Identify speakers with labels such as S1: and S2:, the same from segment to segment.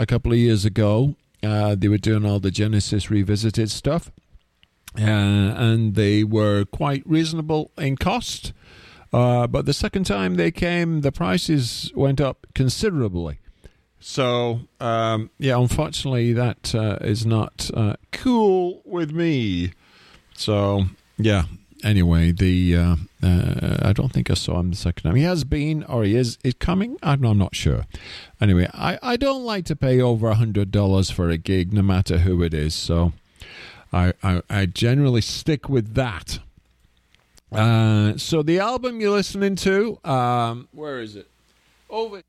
S1: a couple of years ago. They were doing all the Genesis Revisited stuff, and they were quite reasonable in cost. But the second time they came, the prices went up considerably. So, unfortunately, that is not cool with me. So, yeah. Anyway, I don't think I saw him the second time. He has been, or he is coming? I'm not sure. Anyway, I don't like to pay over $100 for a gig, no matter who it is. So, I generally stick with that. So the album you're listening to, where is it? Over.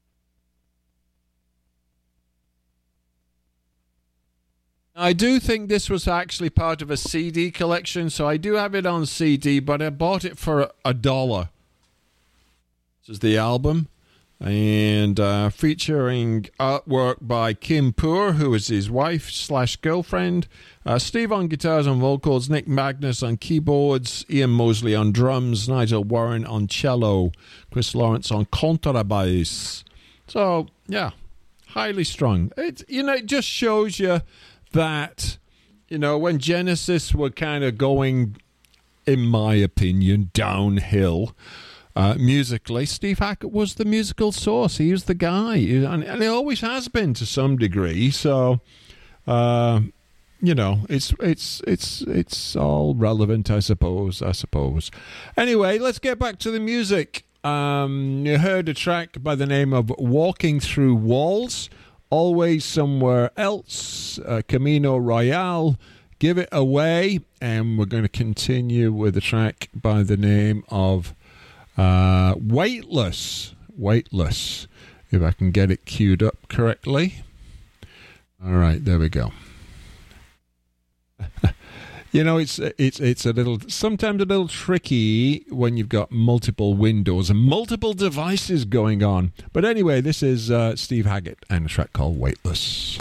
S1: I do think this was actually part of a CD collection, so I do have it on CD, but I bought it for $1. This is the album, and featuring artwork by Kim Poor, who is his wife/girlfriend, Steve on guitars and vocals, Nick Magnus on keyboards, Ian Mosley on drums, Nigel Warren on cello, Chris Lawrence on contrabass. So, yeah, highly strung. It just shows you that, when Genesis were kind of going, in my opinion, downhill musically, Steve Hackett was the musical source. He was the guy, and he always has been to some degree. So, it's all relevant, I suppose. Anyway, let's get back to the music. You heard a track by the name of Walking Through Walls, Always Somewhere Else, Camino Royale, Give It Away, and we're going to continue with a track by the name of Weightless, if I can get it queued up correctly. All right, there we go. It's sometimes a little tricky when you've got multiple windows and multiple devices going on. But anyway, this is Steve Hackett and a track called Weightless.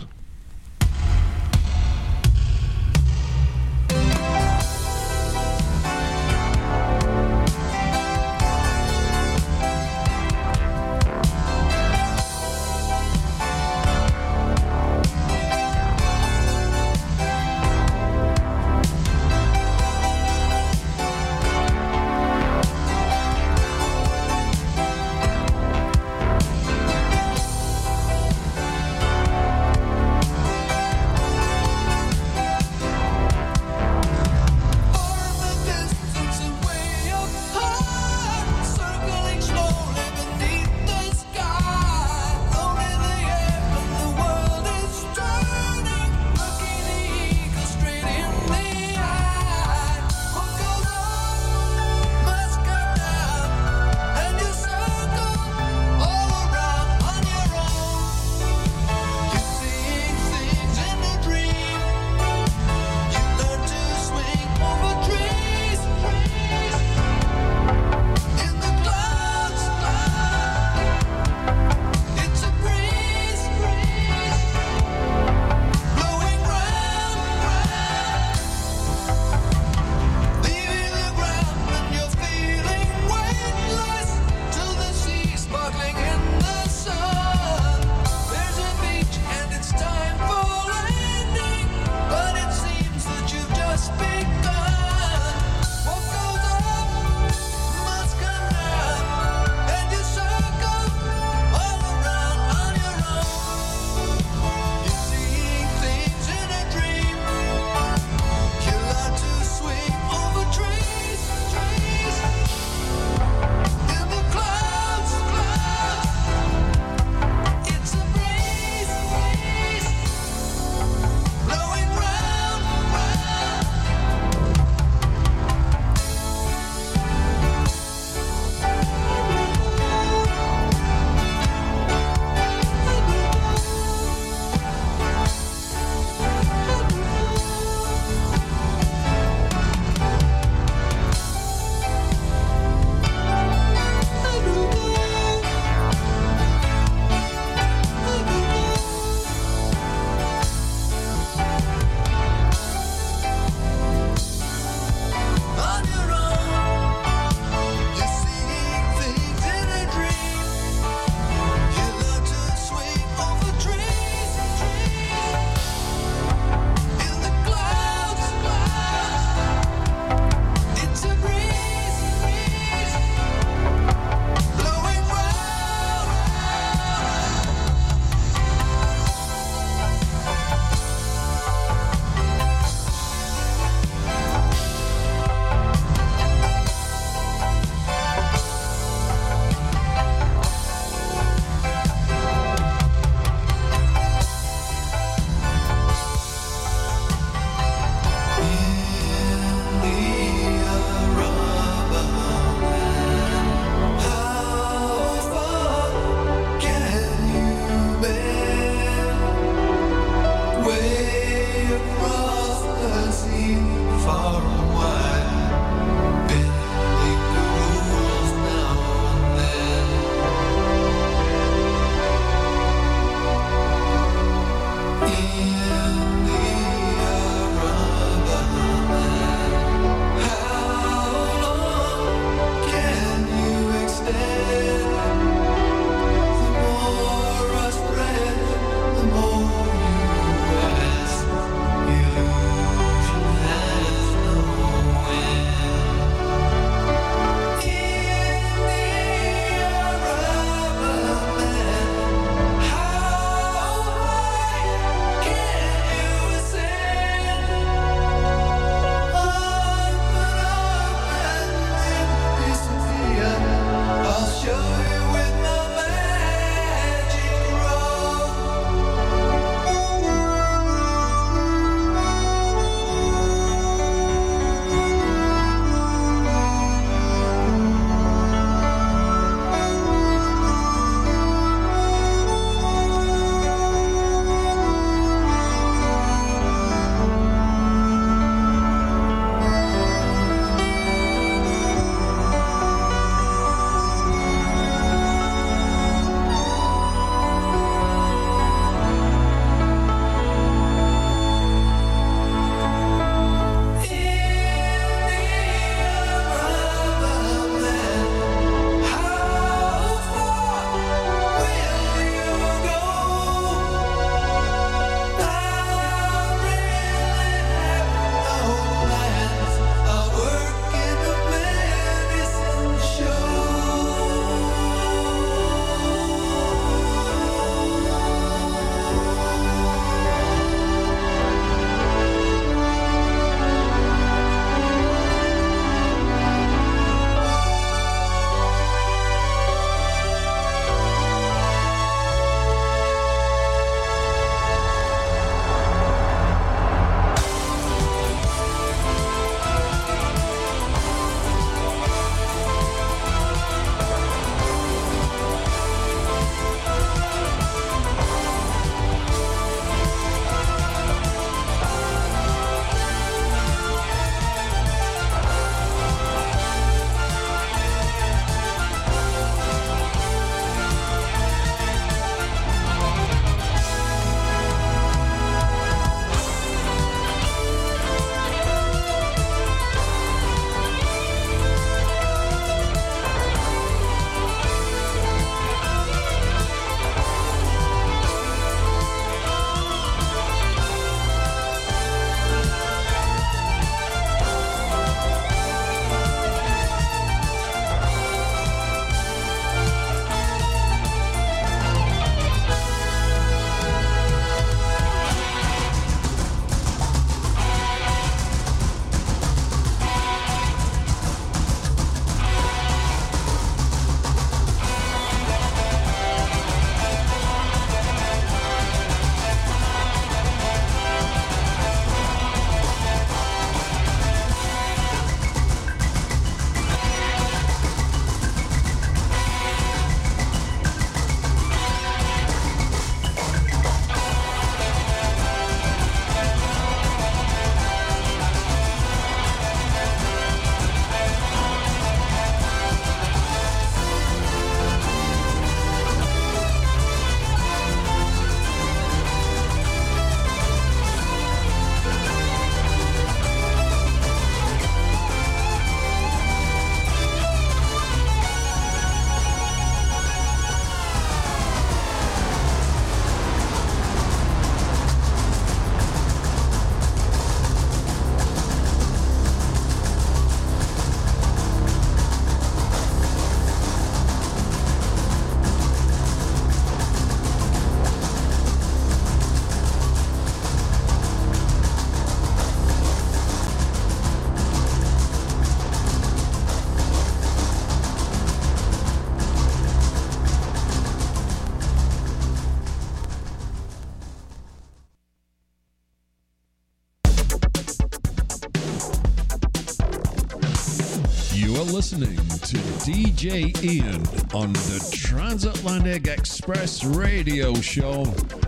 S1: listening to DJ Ian on the Transatlantic Express radio show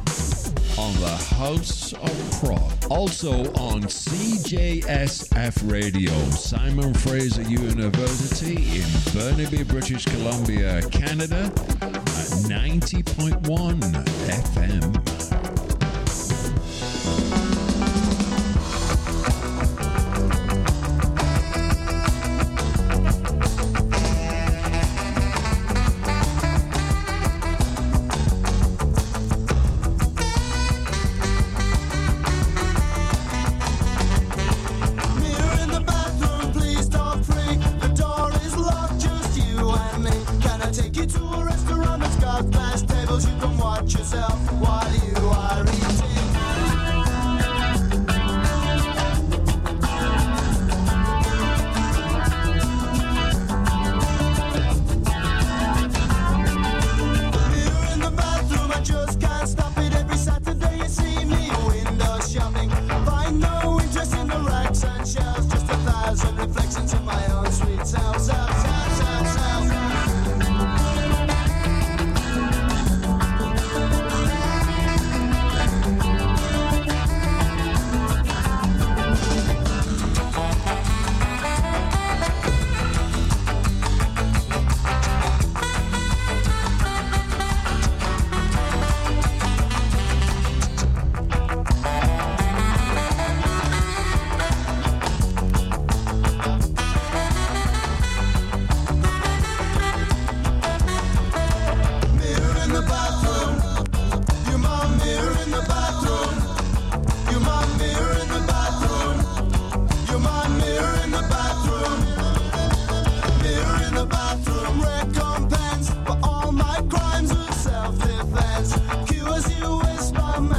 S1: on the House of Prog. Also on CJSF Radio, Simon Fraser University in Burnaby, British Columbia, Canada at 90.1 FM.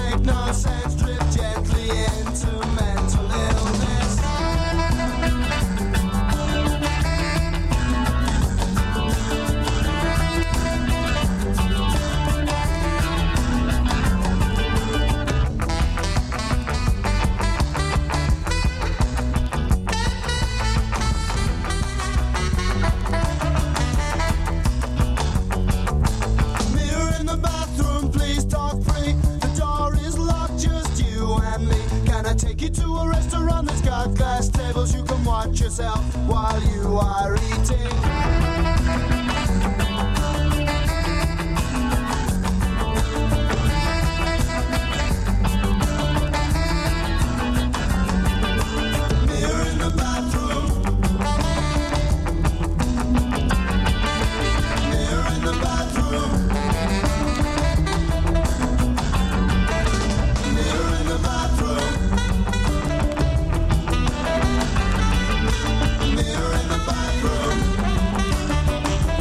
S2: make no sense, drift gently into mental illness. Take you to a restaurant that's got glass tables. You can watch yourself while you are eating. Mirror in the bathroom. Mirror in the bathroom. Mirror in the bathroom. Mirror in the bathroom.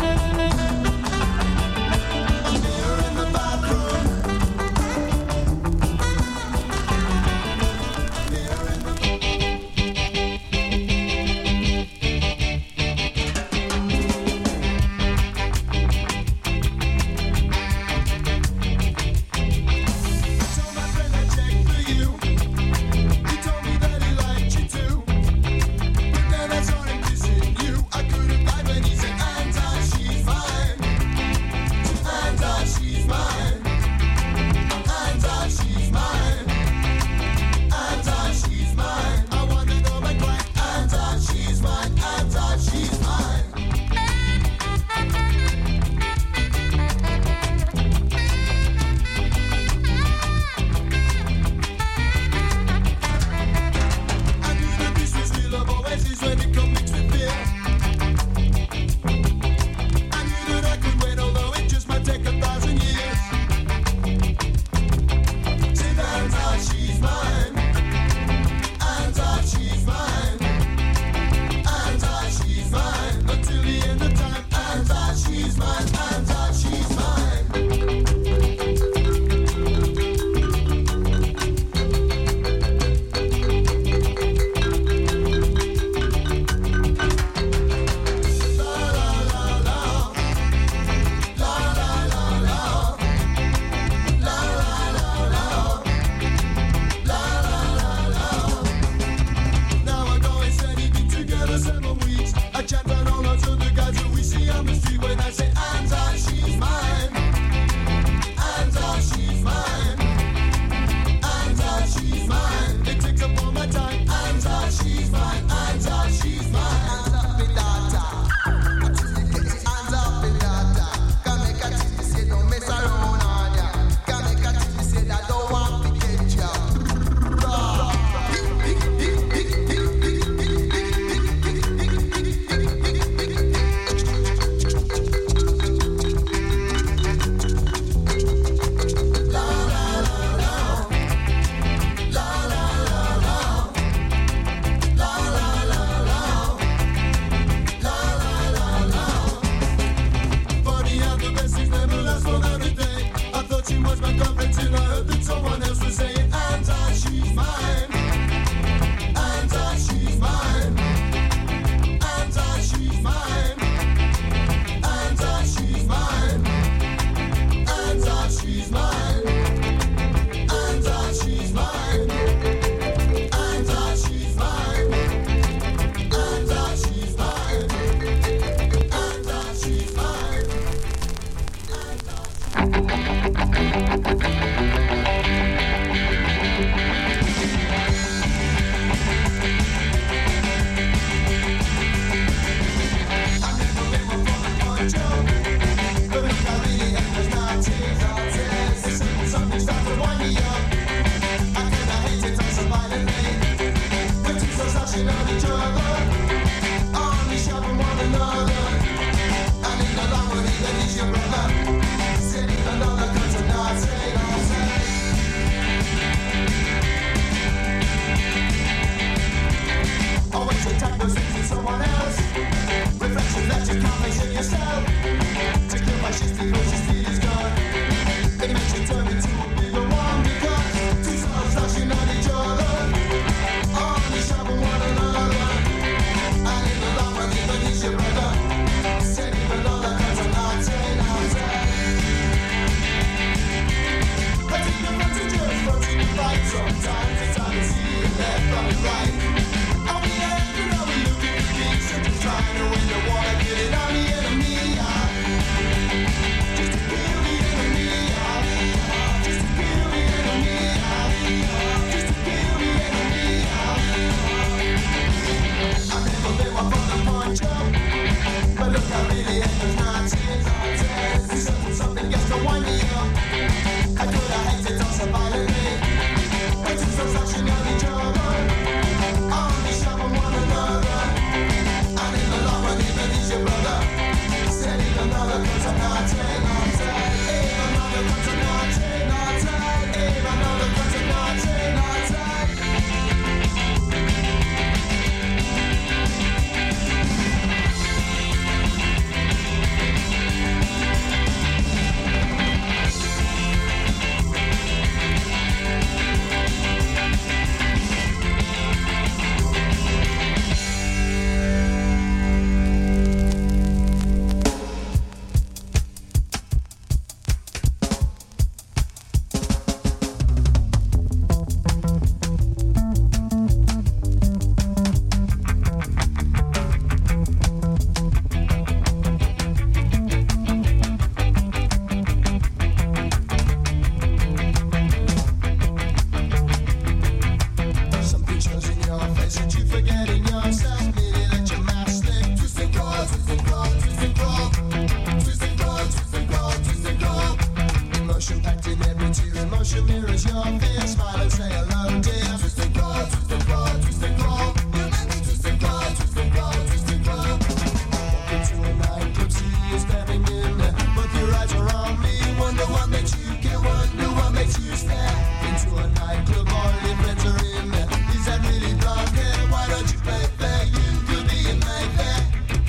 S2: nightclub, all your friends are in there. Is that really blonde hair? Why don't you play fair? You could be in Mayfair.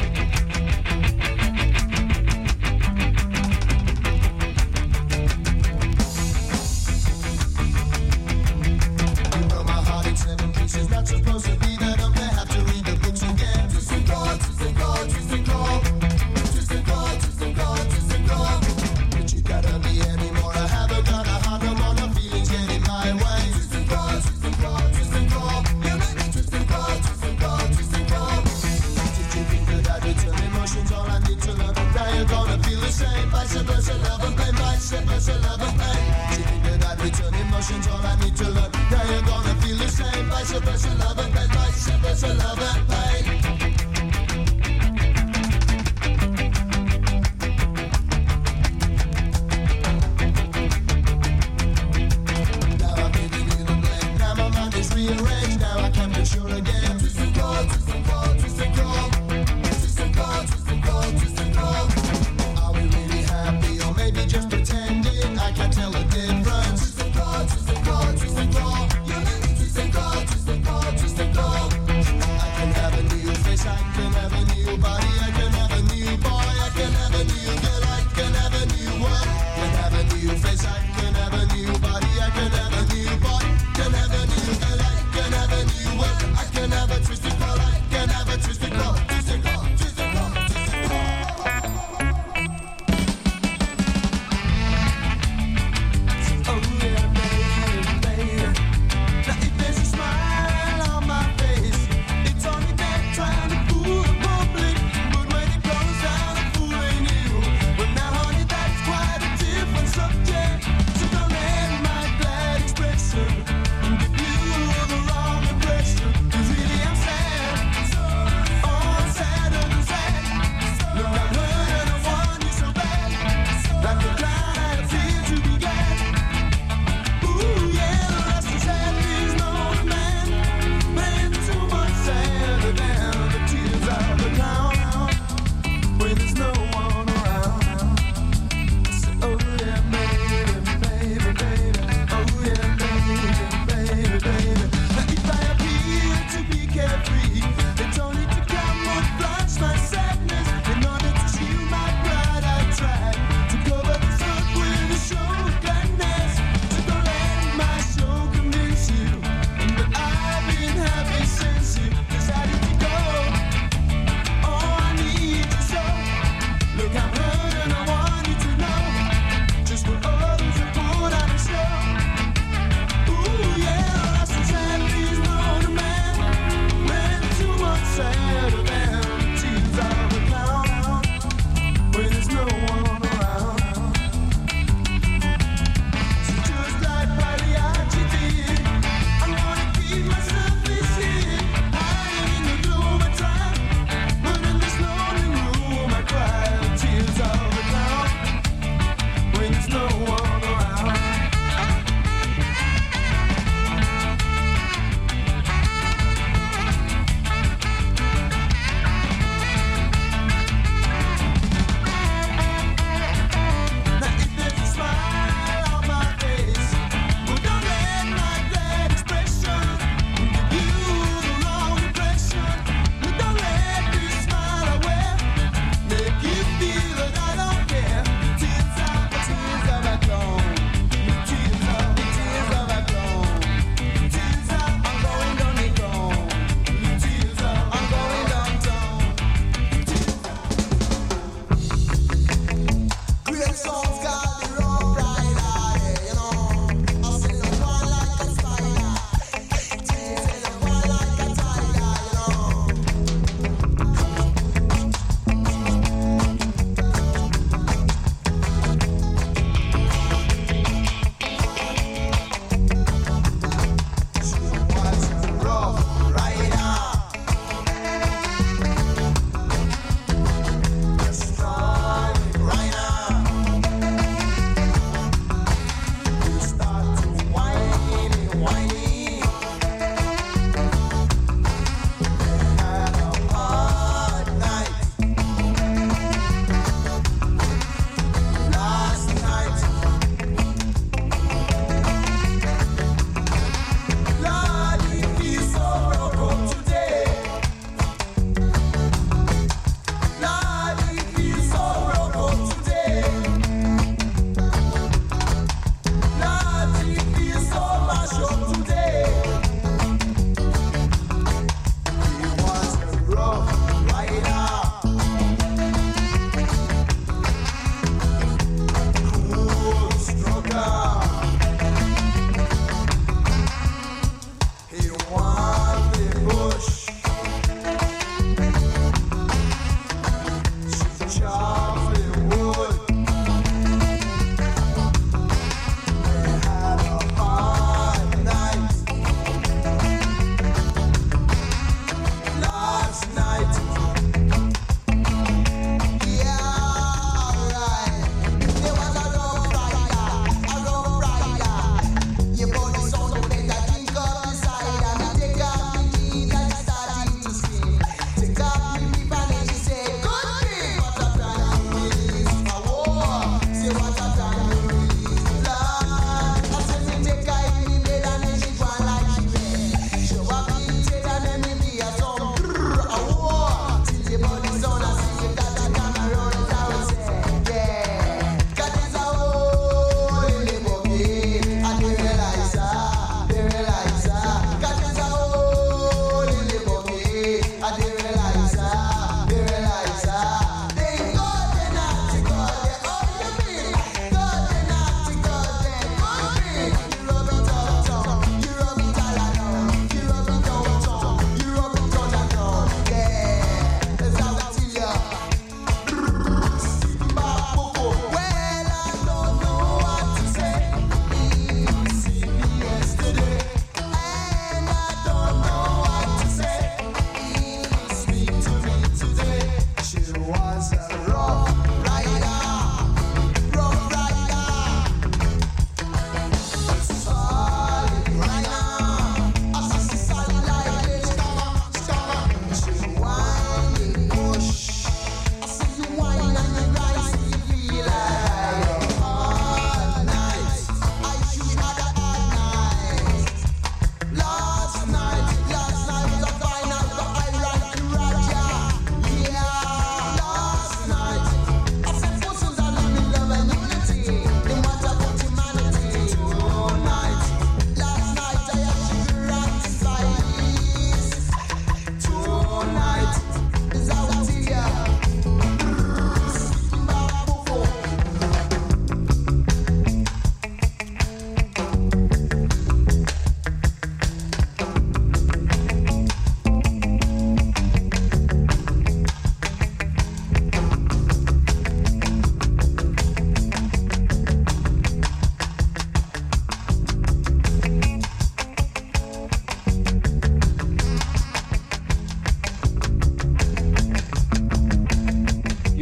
S2: You broke my heart in 7 pieces. Not supposed to be that up there. Have to read the books again. Twist and call, twist and call, twist and call. Twist and call, twist and call, twist and call. But you gotta be anymore. I haven't got a heart no more. No feelings get in my way. Twist and call, twist and call, twist and call. You make me twist and call, twist and call, twist and call. Did you think that I'd return emotions? All I need to learn. Now you're gonna feel the same. Vice versa, love and pain. Vice versa, love and pain. Did you think that I'd return emotions? All I need to learn. Now you're gonna feel the same. Vice versa, love and pain. Vice versa, love and pain. Now I'm giving you the blame. Now my mind is rearranged. Now I can't be sure again. Twist and call, twist and call, twist and call. Twist and call, twist and call, twist and call. Are we really happy or maybe just pretending? I can't tell the difference. Twist and call, twist and call, twist and call. You make me twist and call, twist and call, twist and call. I can have a new face, I can have a new body, I can have a new boy, I can have a new girl, I can have a new one. Can have a new face, I can have a new body, I can have a new boy, can have a new girl, I can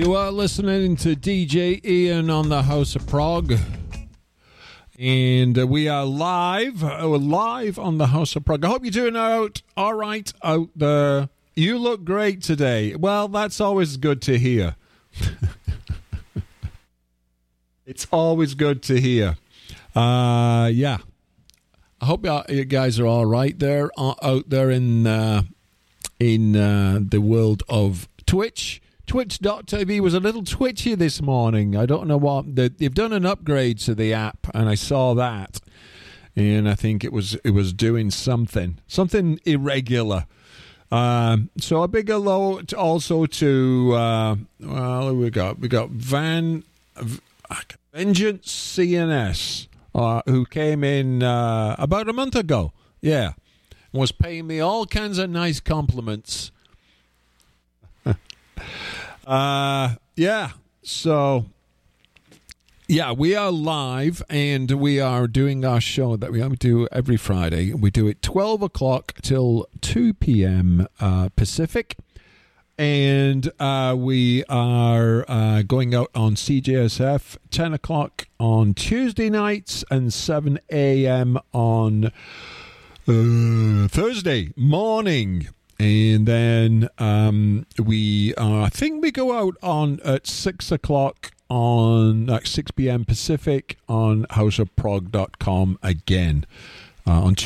S1: You are listening to DJ Ian on the House of Prog. And we are live. We're live on the House of Prog. I hope you're doing all right out there. You look great today. Well, that's always good to hear. It's always good to hear. Yeah. I hope you guys are all right there, out there in the world of Twitch. Twitch.tv was a little twitchy this morning. I don't know what. They've done an upgrade to the app, and I saw that. And I think it was doing something irregular. So a big hello also to, we got Vengeance CNS, who came in about a month ago. Yeah. Was paying me all kinds of nice compliments. Yeah. So, yeah, we are live and we are doing our show that we do every Friday. We do it 12 o'clock till 2 p.m. Pacific. And we are going out on CJSF 10 o'clock on Tuesday nights and 7 a.m. on Thursday morning. And then I think we go out on at 6 o'clock on 6 p.m. Pacific on houseofprog.com again on